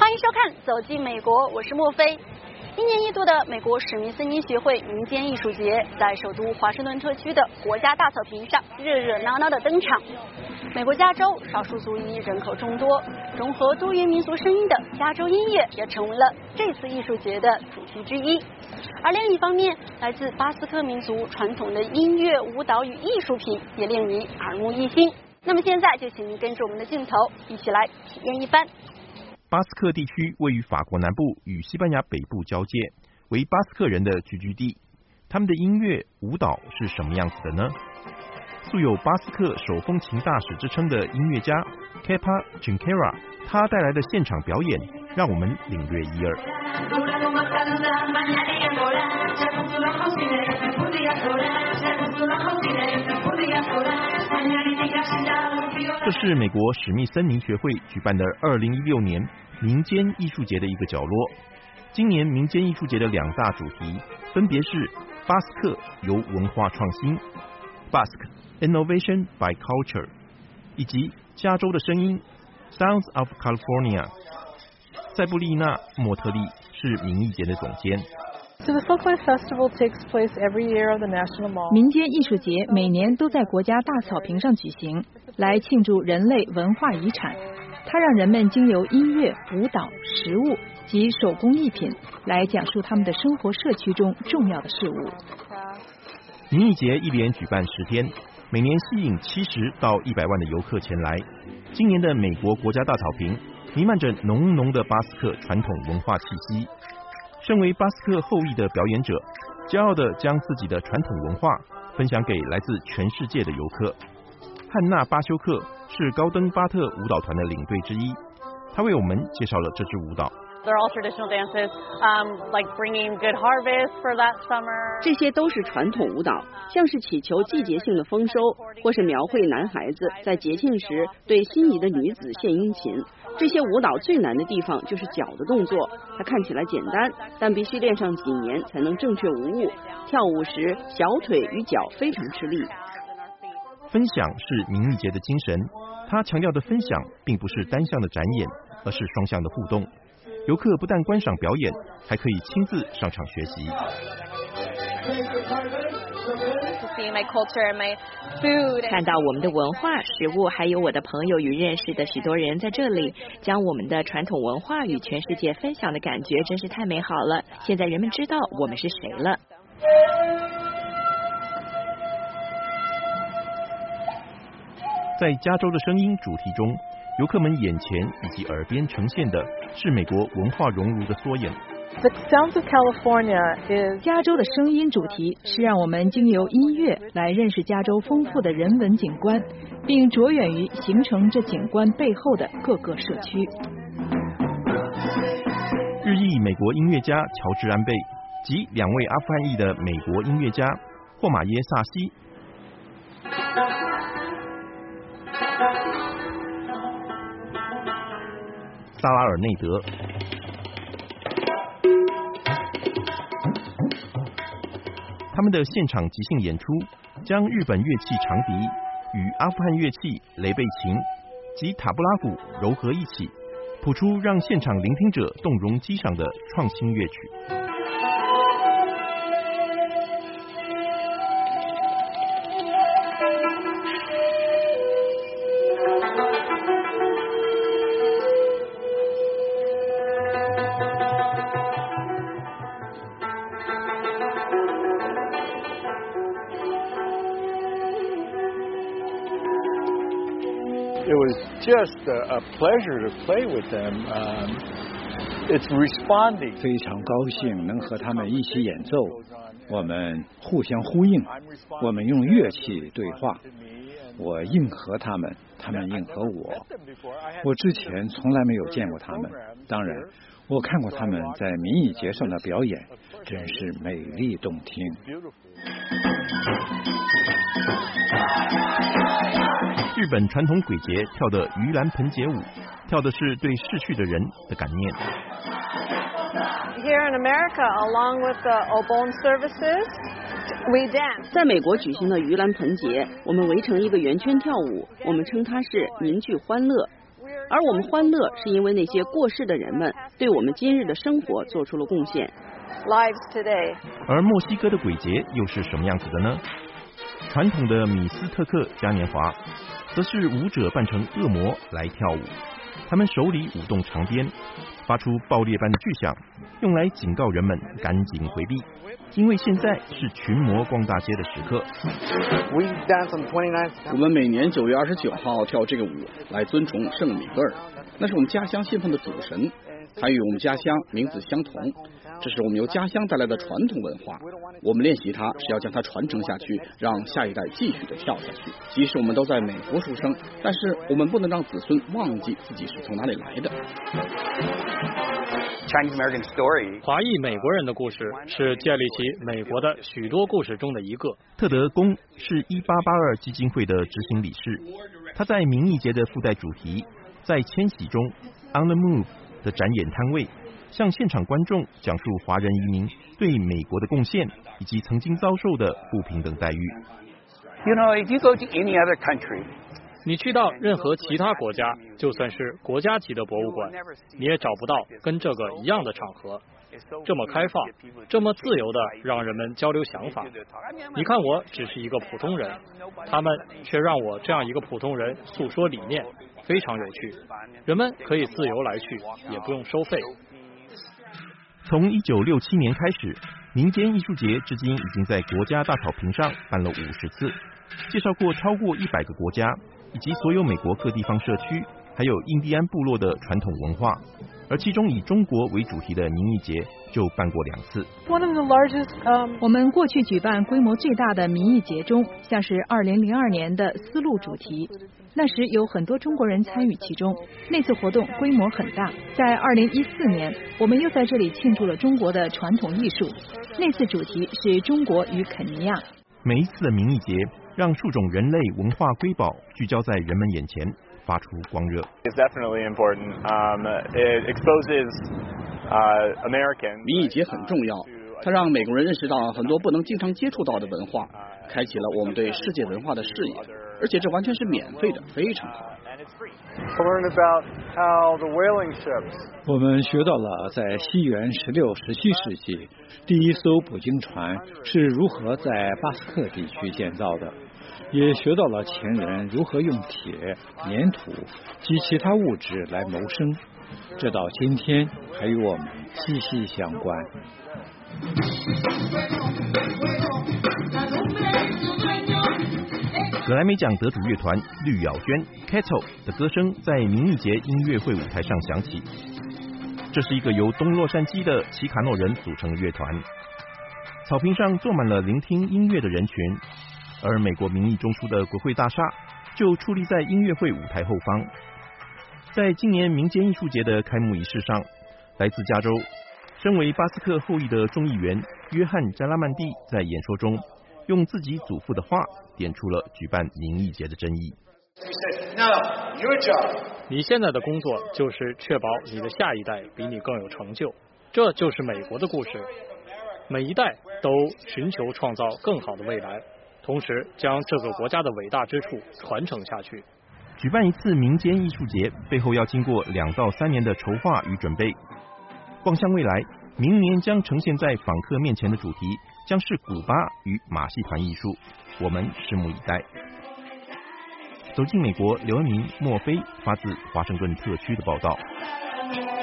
欢迎收看《走进美国》，我是莫菲。一年一度的美国史密森尼协会民间艺术节在首都华盛顿特区的国家大草坪上热热闹闹的登场。美国加州少数族裔人口众多，融合多元民族声音的加州音乐也成为了这次艺术节的主题之一。而另一方面，来自巴斯克民族传统的音乐、舞蹈与艺术品也令你耳目一新。那么现在就请您跟着我们的镜头一起来体验一番。 巴斯克地区位于法国南部与西班牙北部交界，为巴斯克人的聚居地。他们的音乐、舞蹈是什么样子的呢？素有巴斯克手风琴大使之称的音乐家 Kepa Junqueira， 他带来的现场表演让我们领略一二。这是美国史密森尼学会举办的2016年民间艺术节的一个角落。今年民间艺术节的两大主题分别是巴斯克由文化创新 Basque Innovation by Culture 以及加州的声音 Sounds of California。 塞布丽娜·莫特利是民艺节的总监。 民间艺术节每年都在国家大草坪上举行，来庆祝人类文化遗产。它让人们经由音乐、舞蹈、食物及手工艺品来讲述他们的生活社区中重要的事物。 民艺节一连举办10天，每年吸引70到100万的游客前来。今年的美国国家大草坪弥漫着浓浓的巴斯克传统文化气息。身为巴斯克后裔的表演者，骄傲地将自己的传统文化分享给来自全世界的游客。汉娜·巴修克是高登巴特舞蹈团的领队之一，他为我们介绍了这支舞蹈。 这些都是传统舞蹈，像是祈求季节性的丰收，或是描绘男孩子在节庆时对心仪的女子献殷勤。这些舞蹈最难的地方就是脚的动作，它看起来简单，但必须练上几年才能正确无误。跳舞时，小腿与脚非常吃力。 分享是民艺节的精神，他强调的分享并不是单向的展演，而是双向的互动。游客不但观赏表演，还可以亲自上场学习。 看到我们的文化、食物，还有我的朋友与认识的许多人在这里，将我们的传统文化与全世界分享的感觉真是太美好了。现在人们知道我们是谁了。 在加州的声音主题中，游客们眼前以及耳边呈现的是美国文化熔炉的缩影。 加州的声音主题是让我们经由音乐来认识加州丰富的人文景观，并着眼于形成这景观背后的各个社区。 日裔美国音乐家乔治·安贝及2位阿富汗裔的美国音乐家霍马耶·萨西、萨拉尔内德，他们的现场即兴演出将日本乐器长笛与阿富汗乐器雷贝琴及塔布拉鼓糅合一起，谱出让现场聆听者动容激赏的创新乐曲。 It was just a pleasure to play with them. It's responding. 非常高兴能和他们一起演奏，我们互相呼应，我们用乐器对话。我应和他们，他们应和我。我之前从来没有见过他们，当然，我看过他们在民艺节上的表演，真是美丽动听。 日本传统鬼节跳的盂兰盆节舞，跳的是对逝去的人的感念。 Here in America, along with the Obon services, we dance. 在美国举行的盂兰盆节，我们围成一个圆圈跳舞，我们称它是凝聚欢乐。 而我们欢乐是因为那些过世的人们对我们今日的生活做出了贡献。 Lives today. 而墨西哥的鬼节又是什么样子的呢？传统的米斯特克嘉年华，则是舞者扮成恶魔来跳舞，他们手里舞动长鞭，发出爆裂般的巨响，用来警告人们赶紧回避，因为现在是群魔逛大街的时刻。 我们每年9月29号跳这个舞来尊崇圣米格尔，那是我们家乡信奉的主神，它与我们家乡名字相同，这是我们由家乡带来的传统文化。我们练习它是要将它传承下去，让下一代继续的跳下去。即使我们都在美国出生，但是我们不能让子孙忘记自己是从哪里来的。 华裔美国人的故事是建立起美国的许多故事中的一个。 特德·龚是1882基金会的执行理事，他在民意节的附带主题在迁徙中 On the Move 的展演摊位，向现场观众讲述华人移民对美国的贡献以及曾经遭受的不平等待遇。 你去到任何其他国家，就算是国家级的博物馆，你也找不到跟这个一样的场合，这么开放，这么自由的让人们交流想法。你看我只是一个普通人，他们却让我这样一个普通人诉说理念，非常有趣。人们可以自由来去，也不用收费。 从1967年开始，民间艺术节至今已经在国家大草坪上办了50次，介绍过超过100个国家，以及所有美国各地方社区，还有印第安部落的传统文化。而其中以中国为主题的民艺节就办过2次。 我们过去举办规模最大的民艺节中，像是2002年的丝路主题，那时有很多中国人参与其中，那次活动规模很大。在2014年，我们又在这里庆祝了中国的传统艺术，那次主题是中国与肯尼亚。 每一次的民艺节让数种人类文化瑰宝聚焦在人们眼前，发出光热。 民艺节很重要，它让美国人认识到很多不能经常接触到的文化，开启了我们对世界文化的视野，而且这完全是免费的，非常好。 我们学到了在西元16、17世纪第一艘捕鲸船是如何在巴斯克地区建造的，也学到了前人如何用铁、粘土及其他物质来谋生，这到今天还与我们息息相关。 格莱美奖得主乐团绿咬鹃 Cattle 的歌声在民艺节音乐会舞台上响起。这是一个由东洛杉矶的奇卡诺人组成的乐团。草坪上坐满了聆听音乐的人群，而美国民意中枢的国会大厦就矗立在音乐会舞台后方。在今年民间艺术节的开幕仪式上，来自加州、身为巴斯克后裔的众议员约翰·加拉曼蒂在演说中用自己祖父的话点出了举办民艺节的真意。 你现在的工作就是确保你的下一代比你更有成就，这就是美国的故事。每一代都寻求创造更好的未来，同时将这个国家的伟大之处传承下去。 举办一次民间艺术节背后要经过2到3年的筹划与准备。望向未来，明年将呈现在访客面前的主题将是古巴与马戏团艺术，我们拭目以待。走进美国，刘恩明、莫非发自华盛顿特区的报道。